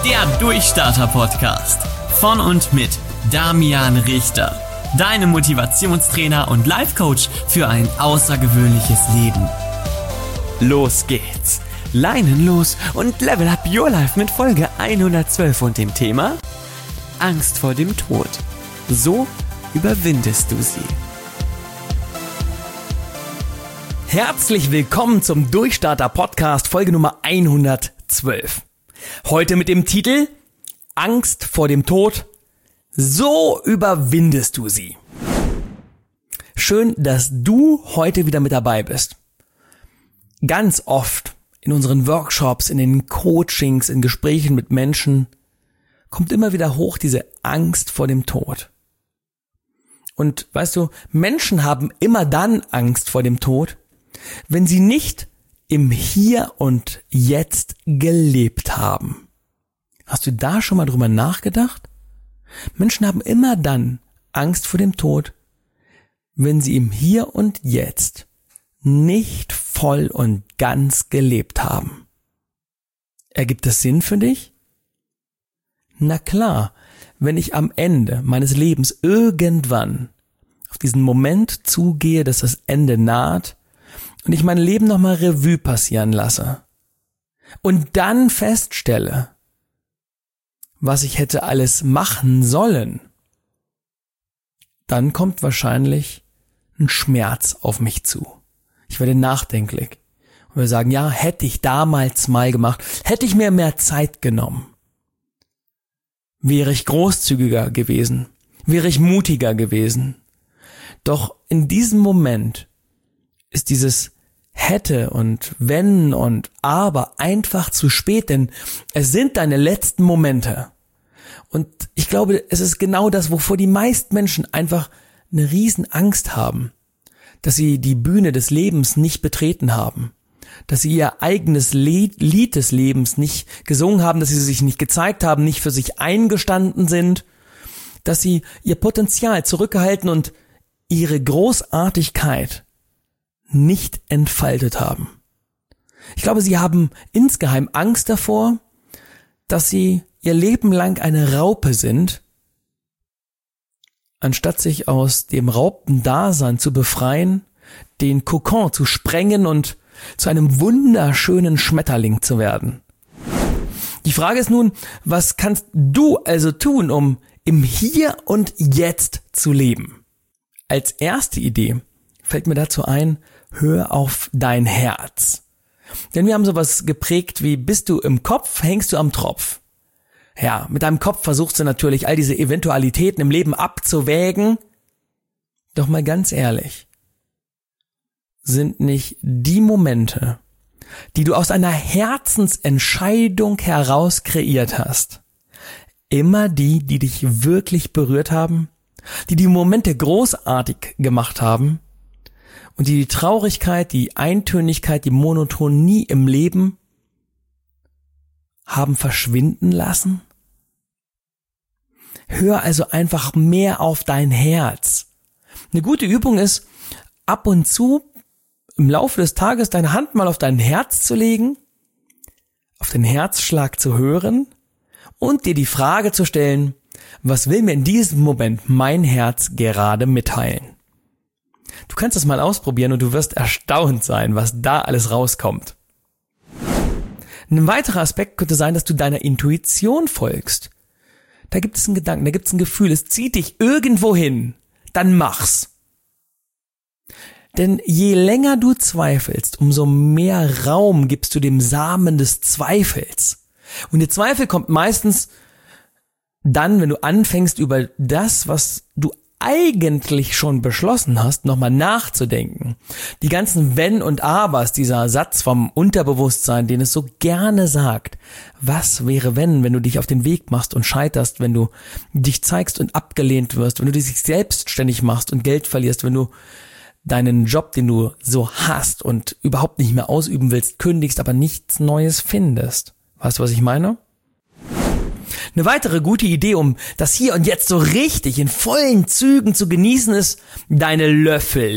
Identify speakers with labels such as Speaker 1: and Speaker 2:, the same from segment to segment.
Speaker 1: Der Durchstarter-Podcast von und mit Damian Richter. Deine Motivationstrainer und Life-Coach für ein außergewöhnliches Leben. Los geht's! Leinenlos und Level Up Your Life mit Folge 112 und dem Thema Angst vor dem Tod. So überwindest du sie.
Speaker 2: Herzlich willkommen zum Durchstarter-Podcast, Folge Nummer 112. Heute mit dem Titel Angst vor dem Tod, so überwindest du sie. Schön, dass du heute wieder mit dabei bist. Ganz oft in unseren Workshops, in den Coachings, in Gesprächen mit Menschen kommt immer wieder hoch diese Angst vor dem Tod. Und weißt du, Menschen haben immer dann Angst vor dem Tod, wenn sie nicht im Hier und Jetzt gelebt haben. Hast du da schon mal drüber nachgedacht? Menschen haben immer dann Angst vor dem Tod, wenn sie im Hier und Jetzt nicht voll und ganz gelebt haben. Ergibt das Sinn für dich? Na klar, wenn ich am Ende meines Lebens irgendwann auf diesen Moment zugehe, dass das Ende naht, und ich mein Leben nochmal Revue passieren lasse und dann feststelle, was ich hätte alles machen sollen, dann kommt wahrscheinlich ein Schmerz auf mich zu. Ich werde nachdenklich und werde sagen, ja, hätte ich damals mal gemacht, hätte ich mir mehr Zeit genommen, wäre ich großzügiger gewesen, wäre ich mutiger gewesen. Doch in diesem Moment ist dieses hätte und wenn und aber einfach zu spät, denn es sind deine letzten Momente. Und ich glaube, es ist genau das, wovor die meisten Menschen einfach eine riesen Angst haben, dass sie die Bühne des Lebens nicht betreten haben, dass sie ihr eigenes Lied des Lebens nicht gesungen haben, dass sie sich nicht gezeigt haben, nicht für sich eingestanden sind, dass sie ihr Potenzial zurückgehalten und ihre Großartigkeit nicht entfaltet haben. Ich glaube, sie haben insgeheim Angst davor, dass sie ihr Leben lang eine Raupe sind, anstatt sich aus dem Raupendasein zu befreien, den Kokon zu sprengen und zu einem wunderschönen Schmetterling zu werden. Die Frage ist nun, was kannst du also tun, um im Hier und Jetzt zu leben? Als erste Idee fällt mir dazu ein, hör auf dein Herz. Denn wir haben sowas geprägt wie, bist du im Kopf, hängst du am Tropf. Ja, mit deinem Kopf versuchst du natürlich, all diese Eventualitäten im Leben abzuwägen. Doch mal ganz ehrlich, sind nicht die Momente, die du aus einer Herzensentscheidung heraus kreiert hast, immer die dich wirklich berührt haben, die Momente großartig gemacht haben und die Traurigkeit, die Eintönigkeit, die Monotonie im Leben haben verschwinden lassen? Hör also einfach mehr auf dein Herz. Eine gute Übung ist, ab und zu im Laufe des Tages deine Hand mal auf dein Herz zu legen, auf den Herzschlag zu hören und dir die Frage zu stellen, was will mir in diesem Moment mein Herz gerade mitteilen? Du kannst das mal ausprobieren und du wirst erstaunt sein, was da alles rauskommt. Ein weiterer Aspekt könnte sein, dass du deiner Intuition folgst. Da gibt es einen Gedanken, da gibt es ein Gefühl, es zieht dich irgendwo hin, dann mach's. Denn je länger du zweifelst, umso mehr Raum gibst du dem Samen des Zweifels. Und der Zweifel kommt meistens dann, wenn du anfängst, über das, was du eigentlich schon beschlossen hast, nochmal nachzudenken. Die ganzen Wenn und Abers, dieser Satz vom Unterbewusstsein, den es so gerne sagt. Was wäre, wenn du dich auf den Weg machst und scheiterst, wenn du dich zeigst und abgelehnt wirst, wenn du dich selbstständig machst und Geld verlierst, wenn du deinen Job, den du so hast und überhaupt nicht mehr ausüben willst, kündigst, aber nichts Neues findest. Weißt du, was ich meine? Eine weitere gute Idee, um das Hier und Jetzt so richtig in vollen Zügen zu genießen, ist deine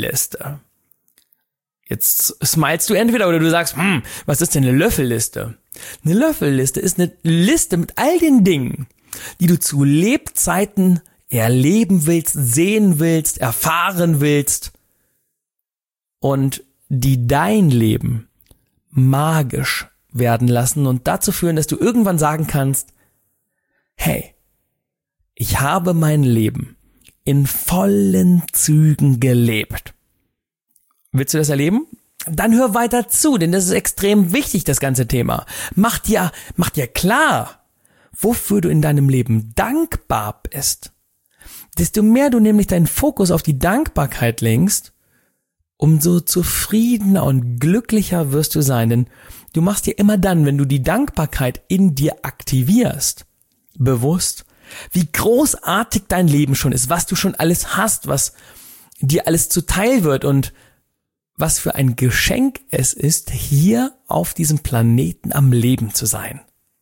Speaker 2: Löffelliste. Jetzt smilest du entweder oder du sagst, was ist denn eine Löffelliste? Eine Löffelliste ist eine Liste mit all den Dingen, die du zu Lebzeiten erleben willst, sehen willst, erfahren willst und die dein Leben magisch werden lassen und dazu führen, dass du irgendwann sagen kannst, hey, ich habe mein Leben in vollen Zügen gelebt. Willst du das erleben? Dann hör weiter zu, denn das ist extrem wichtig, das ganze Thema. Mach dir klar, wofür du in deinem Leben dankbar bist. Desto mehr du nämlich deinen Fokus auf die Dankbarkeit lenkst, umso zufriedener und glücklicher wirst du sein, denn du machst dir immer dann, wenn du die Dankbarkeit in dir aktivierst, bewusst, wie großartig dein Leben schon ist, was du schon alles hast, was dir alles zuteil wird und was für ein Geschenk es ist, hier auf diesem Planeten am Leben zu sein.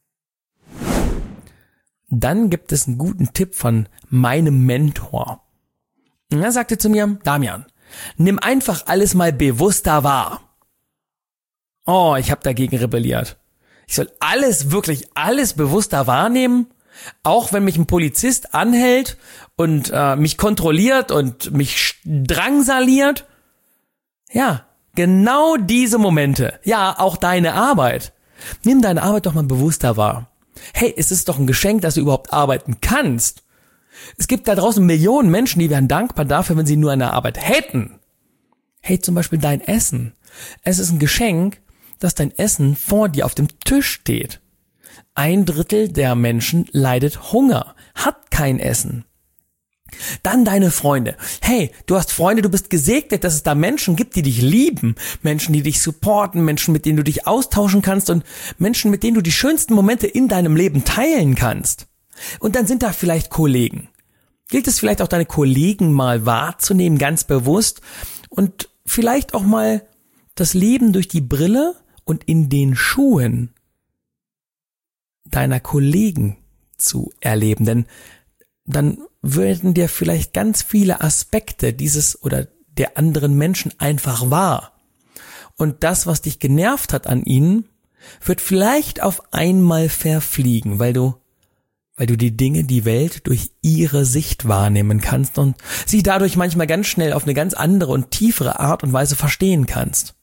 Speaker 2: Dann gibt es einen guten Tipp von meinem Mentor. Er sagte zu mir, Damian, nimm einfach alles mal bewusster wahr. Oh, ich habe dagegen rebelliert. Ich soll wirklich alles bewusster wahrnehmen, auch wenn mich ein Polizist anhält und mich kontrolliert und mich drangsaliert. Ja, genau diese Momente. Ja, auch deine Arbeit. Nimm deine Arbeit doch mal bewusster wahr. Hey, es ist doch ein Geschenk, dass du überhaupt arbeiten kannst. Es gibt da draußen Millionen Menschen, die wären dankbar dafür, wenn sie nur eine Arbeit hätten. Hey, zum Beispiel dein Essen. Es ist ein Geschenk, dass dein Essen vor dir auf dem Tisch steht. 1/3 der Menschen leidet Hunger, hat kein Essen. Dann deine Freunde. Hey, du hast Freunde, du bist gesegnet, dass es da Menschen gibt, die dich lieben. Menschen, die dich supporten, Menschen, mit denen du dich austauschen kannst und Menschen, mit denen du die schönsten Momente in deinem Leben teilen kannst. Und dann sind da vielleicht Kollegen. Gilt es vielleicht auch deine Kollegen mal wahrzunehmen, ganz bewusst und vielleicht auch mal das Leben durch die Brille und in den Schuhen deiner Kollegen zu erleben, denn dann würden dir vielleicht ganz viele Aspekte dieses oder der anderen Menschen einfach wahr. Und das, was dich genervt hat an ihnen, wird vielleicht auf einmal verfliegen, weil du die Dinge, die Welt durch ihre Sicht wahrnehmen kannst und sie dadurch manchmal ganz schnell auf eine ganz andere und tiefere Art und Weise verstehen kannst.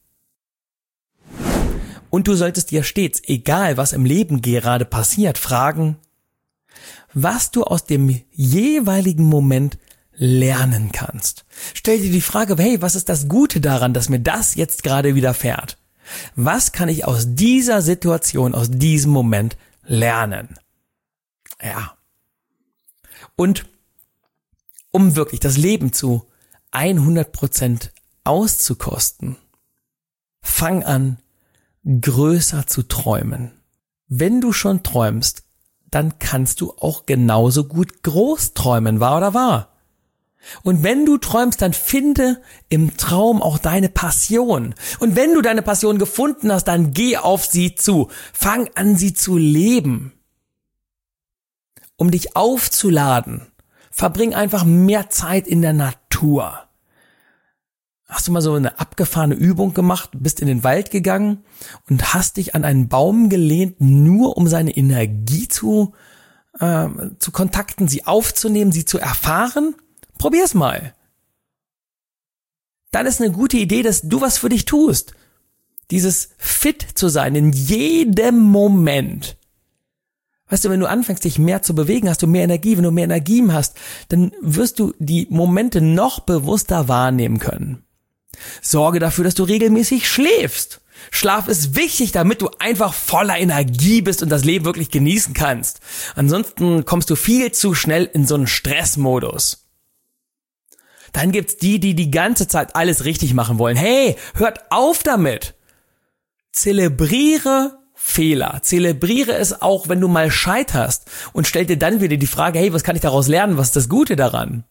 Speaker 2: Und du solltest dir stets, egal was im Leben gerade passiert, fragen, was du aus dem jeweiligen Moment lernen kannst. Stell dir die Frage, hey, was ist das Gute daran, dass mir das jetzt gerade widerfährt? Was kann ich aus dieser Situation, aus diesem Moment lernen? Ja. Und um wirklich das Leben zu 100% auszukosten, fang an, größer zu träumen. Wenn du schon träumst, dann kannst du auch genauso gut groß träumen, wahr oder wahr? Und wenn du träumst, dann finde im Traum auch deine Passion. Und wenn du deine Passion gefunden hast, dann geh auf sie zu. Fang an, sie zu leben. Um dich aufzuladen, verbring einfach mehr Zeit in der Natur. Hast du mal so eine abgefahrene Übung gemacht, bist in den Wald gegangen und hast dich an einen Baum gelehnt, nur um seine Energie zu kontakten, sie aufzunehmen, sie zu erfahren? Probier's mal. Dann ist eine gute Idee, dass du was für dich tust. Dieses fit zu sein in jedem Moment. Weißt du, wenn du anfängst, dich mehr zu bewegen, hast du mehr Energie. Wenn du mehr Energie hast, dann wirst du die Momente noch bewusster wahrnehmen können. Sorge dafür, dass du regelmäßig schläfst. Schlaf ist wichtig, damit du einfach voller Energie bist und das Leben wirklich genießen kannst. Ansonsten kommst du viel zu schnell in so einen Stressmodus. Dann gibt's die ganze Zeit alles richtig machen wollen. Hey, hört auf damit. Zelebriere Fehler. Zelebriere es auch, wenn du mal scheiterst und stell dir dann wieder die Frage, hey, was kann ich daraus lernen? Was ist das Gute daran?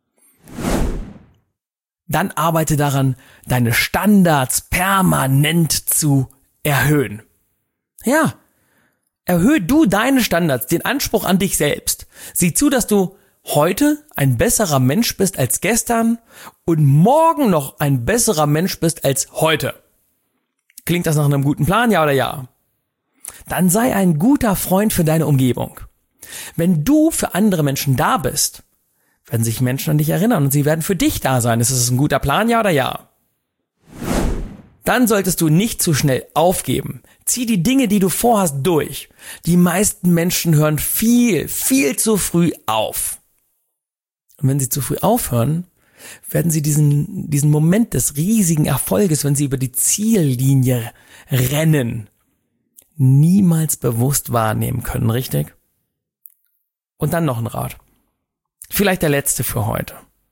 Speaker 2: Dann arbeite daran, deine Standards permanent zu erhöhen. Ja, erhöhe du deine Standards, den Anspruch an dich selbst. Sieh zu, dass du heute ein besserer Mensch bist als gestern und morgen noch ein besserer Mensch bist als heute. Klingt das nach einem guten Plan, ja oder ja? Dann sei ein guter Freund für deine Umgebung. Wenn du für andere Menschen da bist, werden sich Menschen an dich erinnern und sie werden für dich da sein. Ist es ein guter Plan, ja oder ja? Dann solltest du nicht zu schnell aufgeben. Zieh die Dinge, die du vorhast, durch. Die meisten Menschen hören viel zu früh auf. Und wenn sie zu früh aufhören, werden sie diesen Moment des riesigen Erfolges, wenn sie über die Ziellinie rennen, niemals bewusst wahrnehmen können, richtig? Und dann noch ein Rat. Vielleicht der letzte für heute.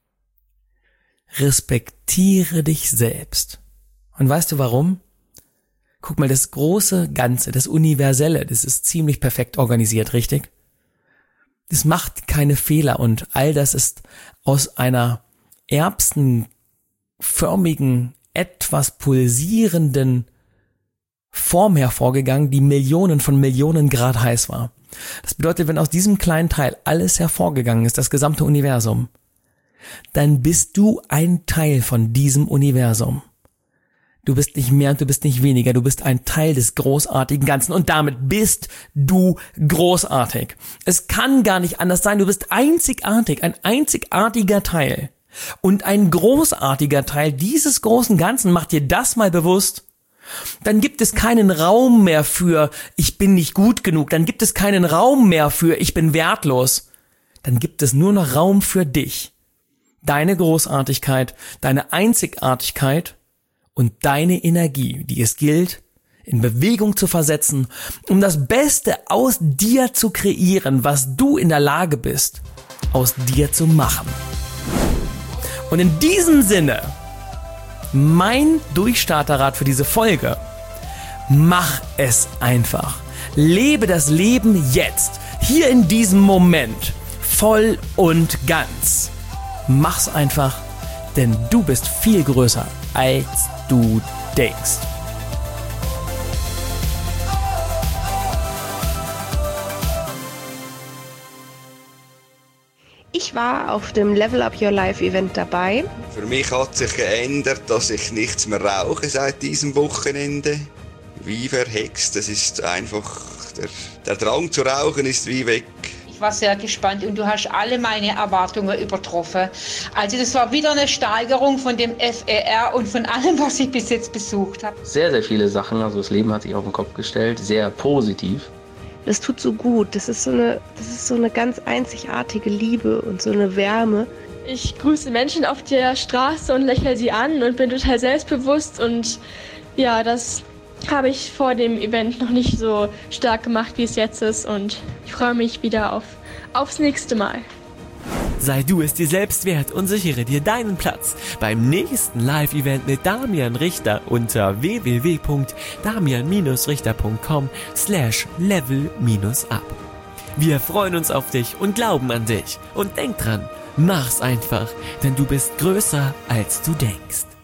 Speaker 2: Respektiere dich selbst. Und weißt du warum? Guck mal, das große Ganze, das Universelle, das ist ziemlich perfekt organisiert, richtig? Das macht keine Fehler und all das ist aus einer erbsenförmigen, etwas pulsierenden Form hervorgegangen, die Millionen von Millionen Grad heiß war. Das bedeutet, wenn aus diesem kleinen Teil alles hervorgegangen ist, das gesamte Universum, dann bist du ein Teil von diesem Universum. Du bist nicht mehr und du bist nicht weniger, du bist ein Teil des großartigen Ganzen und damit bist du großartig. Es kann gar nicht anders sein, du bist einzigartig, ein einzigartiger Teil. Und ein großartiger Teil dieses großen Ganzen, mach dir das mal bewusst, dann gibt es keinen Raum mehr für ich bin nicht gut genug, dann gibt es keinen Raum mehr für ich bin wertlos, dann gibt es nur noch Raum für dich, deine Großartigkeit, deine Einzigartigkeit und deine Energie, die es gilt, in Bewegung zu versetzen, um das Beste aus dir zu kreieren, was du in der Lage bist, aus dir zu machen. Und in diesem Sinne, mein Durchstarterrat für diese Folge: Mach es einfach. Lebe das Leben jetzt, hier in diesem Moment, voll und ganz. Mach's einfach, denn du bist viel größer, als du denkst.
Speaker 3: Ich war auf dem Level Up Your Life Event dabei.
Speaker 4: Für mich hat sich geändert, dass ich nichts mehr rauche seit diesem Wochenende. Wie verhext, das ist einfach, der Drang zu rauchen ist wie weg.
Speaker 5: Ich war sehr gespannt und du hast alle meine Erwartungen übertroffen. Also das war wieder eine Steigerung von dem FER und von allem, was ich bis jetzt besucht habe.
Speaker 6: Sehr, sehr viele Sachen, also das Leben hat sich auf den Kopf gestellt, sehr positiv.
Speaker 3: Das tut so gut, das ist so eine ganz einzigartige Liebe und so eine Wärme.
Speaker 7: Ich grüße Menschen auf der Straße und lächle sie an und bin total selbstbewusst und ja, das habe ich vor dem Event noch nicht so stark gemacht, wie es jetzt ist und ich freue mich wieder aufs nächste Mal.
Speaker 1: Sei du es dir selbst wert und sichere dir deinen Platz beim nächsten Live-Event mit Damian Richter unter www.damian-richter.com/level-up. Wir freuen uns auf dich und glauben an dich. Und denk dran, mach's einfach, denn du bist größer als du denkst.